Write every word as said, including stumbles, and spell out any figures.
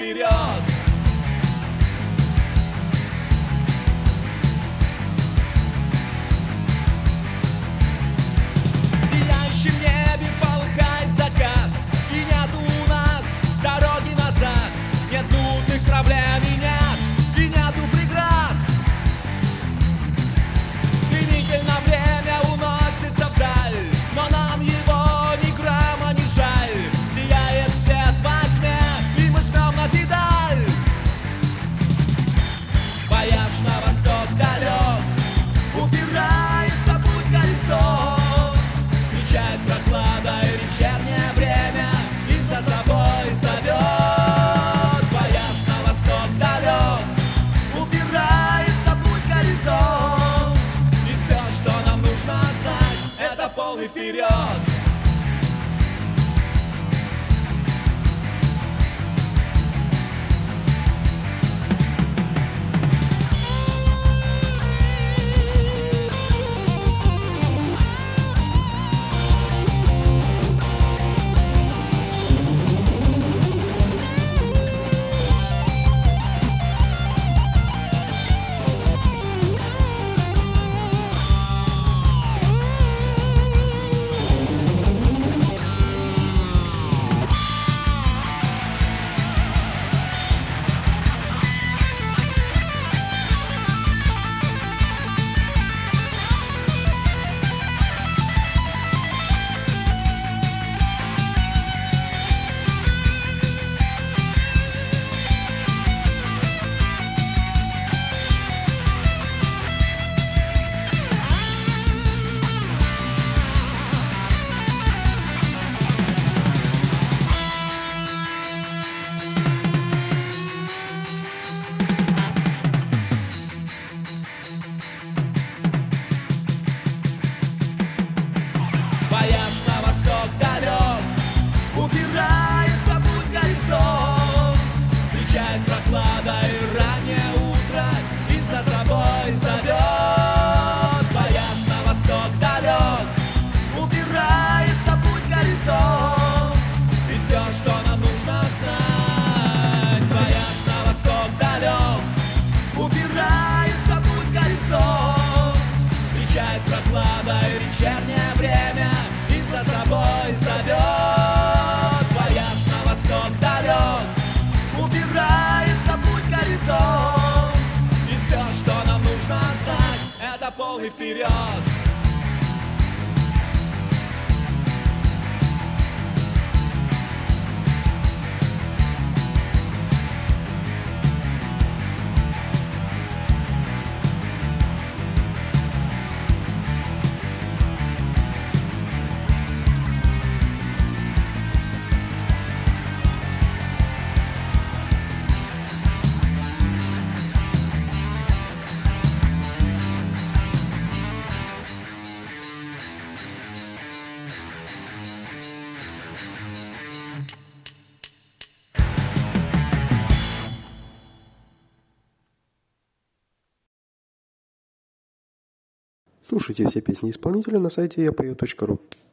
вперед. В сияющем небе полыхает закат, и нету у нас дороги назад. Нет нудных проблем и нет, и нету преград. Стремительно время уносится вдаль, но нам его ни грамма не жаль. Сияет свет во тьме, и мы жмем на педаль. Вояж на восток далек, упирается путь горизонт. Встречает прохлада и вечернее время, и за собой зовет. Вояж на восток далек, упирается путь горизонт. И все, что нам нужно знать, это полный вперед. Вояж на восток далек, упирается путь горизонт. Встречает прохлада и раннее утро, и за собой зовет. Вояж на восток далек, упирается путь горизонт. И все, что нам нужно знать. Вояж на восток далек, упирается путь горизонт. Встречает прохлада и вечернее время, и за собой зовет. Вояж на восток далек, упирается путь горизонт. И все, что нам нужно знать, это полный вперед. Слушайте все песни исполнителя на сайте я пою точка ру.